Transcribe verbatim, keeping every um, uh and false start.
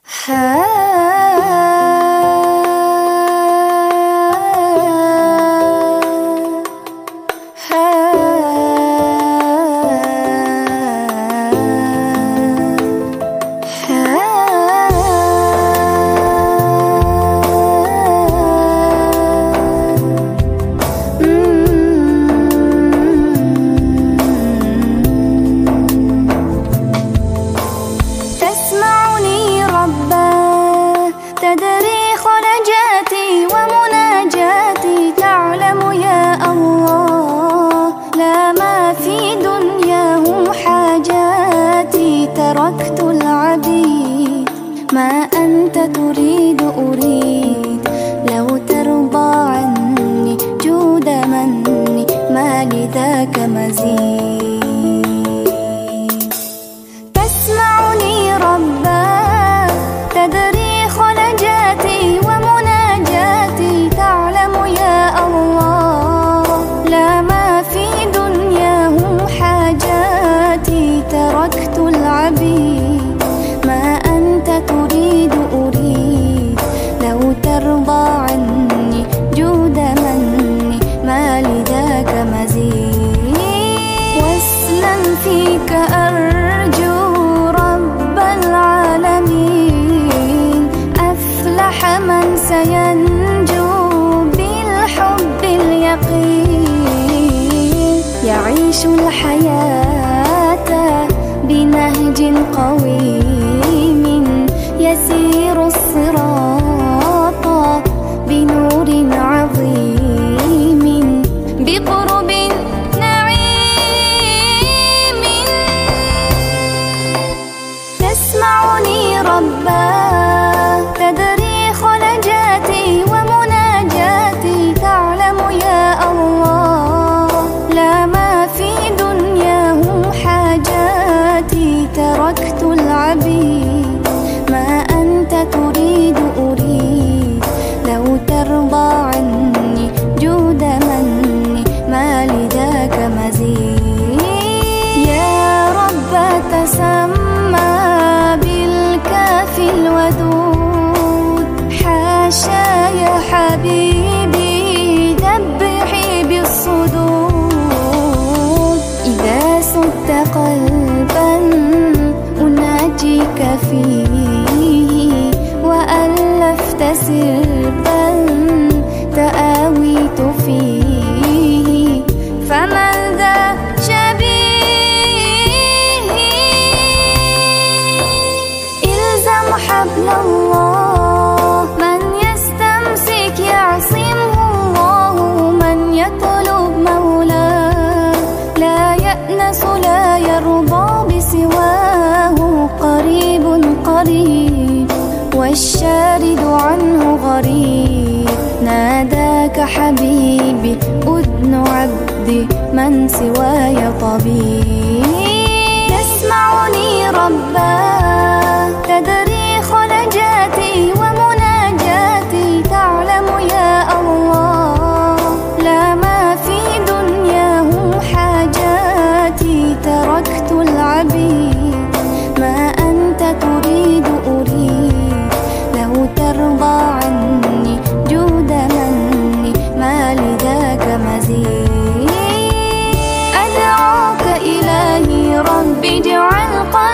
تركت العبيد، ما أنت تريد أريد. لو ترضى عني جود مني، ما لذاك مزيد. تسمعني ربا تدري خلجاتي ومناجاتي، تعلم يا الله لا ما في دنياه حاجاتي. تركت العبيد، ما أنت تريد أريد. لو ترضى عني جود مني، ما لذاك مزيد. واسما فيك أرجو رب العالمين، أفلح من سينجو بالحب اليقين. يعيش الحياة بنهج قويم، يسير الصراط بنور عظيم، بقرب نعيم. تسمعني ربا تدري خلجاتي ومناجاتي، تعلم يا الله لا ما في دنياه حاجاتي. تركت العبيد، ما أنت تريد أريد. لو ترضى عني جود مني، ما لذاك مزيد. يا رب تسمى بالكافي الودود، حاشا يا حبيبي ذبحي بالصدود. إذا سدت قلبا أناجيك فيه، وألفت سربا تآويت فيه، فمن ذا شبيه. إلزم حبل الله، من يستمسك يعصمه الله. من يطلب مولاه لا يأنس لا يرضى بسواه. قريب قريب والشارد عنه غريب، ناداك حبيبي أذن عبدي، من سواي طبيب. تسمعني ربا تدري خلجاتي ومناجاتي، تعلم يا الله لا ما في دنياه حاجاتي. تركت العبيد، ما أنت تريد أريد. لو ترضى عني جود مني، ما لذاك مزيد. أدعوك إلهي ربي اجعل